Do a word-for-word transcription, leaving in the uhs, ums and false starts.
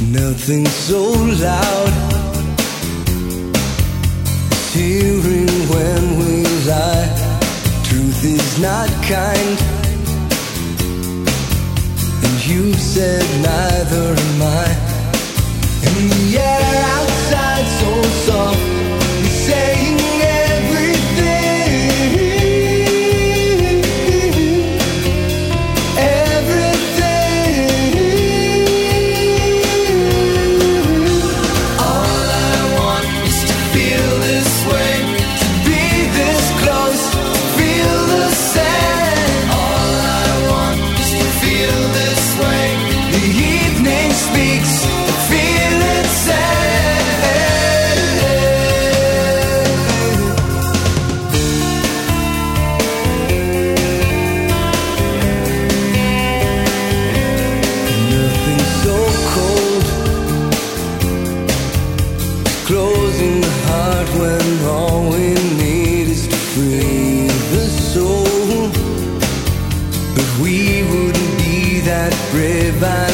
Nothing so loud as hearing when we lie. Truth is not kind, and you said neither am I. And the air outside so soft is saying when all we need is to free the soul. But we wouldn't be that brave.